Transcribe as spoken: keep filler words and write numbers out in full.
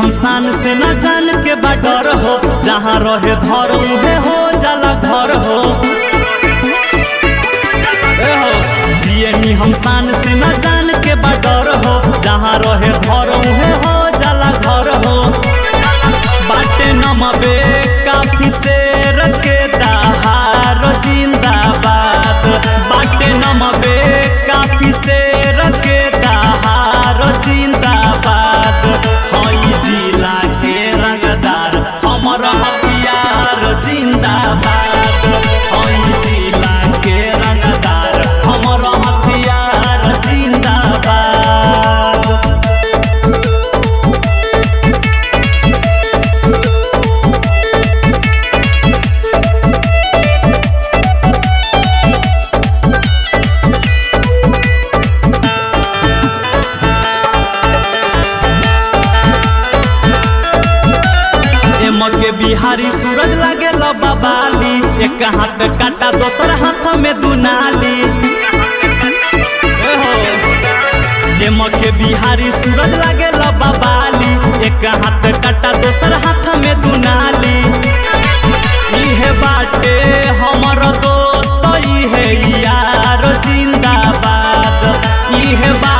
हम शान से न जान के बाडर हो, जहाँ रहे धर उहे हो जाला घर हो। जियनी हम शान से न जान के बाडर हो, जहाँ रहे धर उहे हो जाला घर हो। बाटे नमबे काफी से रखे दहार जिंदाबाद, बाटे नमबे काफी से रखे दहार जिंदाबाद। हई जिला के रंगदार हमर हथियार जिंदाबाद, हई जिला के रंगदार हमर हथियार जिंदाबाद। के बिहारी सूरज लागे बाबाली, एक हाथ काटा दोसर हाथ में दुनाली। एम के बिहारी सूरज लागे बाबाली, एक हाथ काटा दोसर हाथ में दुनाली। इहे बाटे हमर दोस्त इहे यार जिंदाबाद, इहे